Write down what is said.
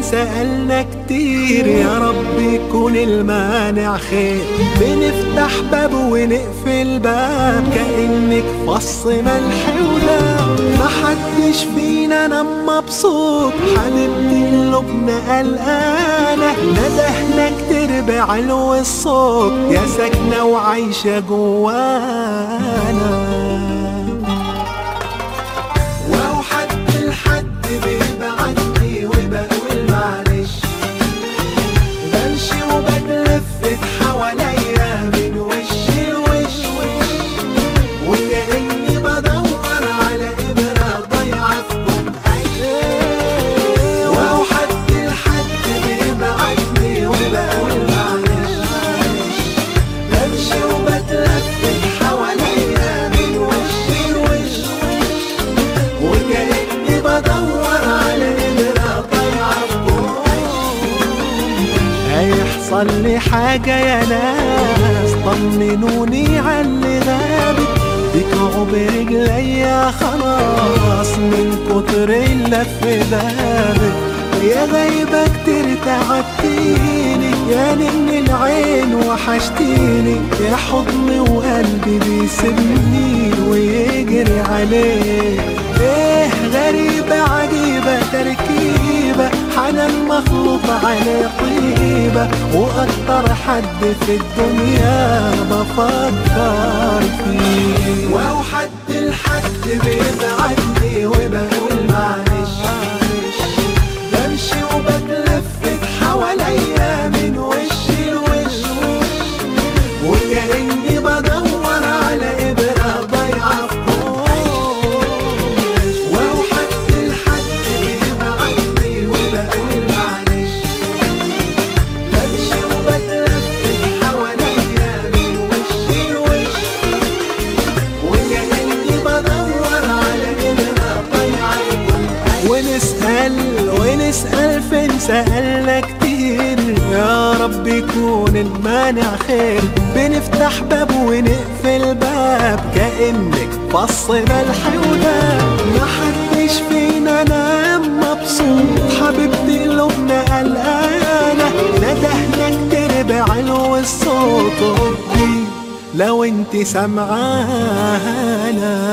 سألنا كتير، يا رب يكون المانع خير. بنفتح باب ونقفل باب كأنك فص ملح وداب. محدش فينا نام مبسوط، حبيبتي قلوبنا قلقانة. ندهنا كتير بعلو الصوت، يا ساكنة وعايشة جوانا. ولو حد لحد بيبعتني وبقول معلش، بمشي وبتلفت حواليا من وش لوش، وكأني بدور على إبرة ضايعة في كوباية. ولو حد لحد بيبعتني وبقول معلش، بمشي وبتلفت حواليا من وش لوش، وكأني بدور على إبرة ضايعة في كوباية. هيحصل لي حاجة يا ناس، طمنوني عاللي غابت. بيكعوا برجليا خلاص من كتر اللف دابت. يا غايبة كتير تعبتيني، يا نن العين وحشتيني. يا حضني وقلبي بيسيبني ويجري عليه. ايه غريبة عجيبة تركيبة، حنان مخلوط على طيبة. واكتر حد في الدنيا بفكر فيه. ولو حد لحد بيبعتني وبقول معلش، بمشي وبتلفت حواليا من وش لوش، وكأني بدور على إبرة ضايعة في كوش. ولو حد لحد بيبعتني وبقول معلش، بمشي وبتلفت حواليا من وش لوش، وكأني بدور على إبرة ضايعة في كوش. ونسأل فين سألنا كتير، يا رب يكون المانع خير. بنفتح باب ونقفل باب كأنك فص ملح وداب. محدش فينا نام مبسوط، حبيبتي قلوبنا قلقانة. ندهنا كتير بعلو الصوت، ردي لو انت سمعانا.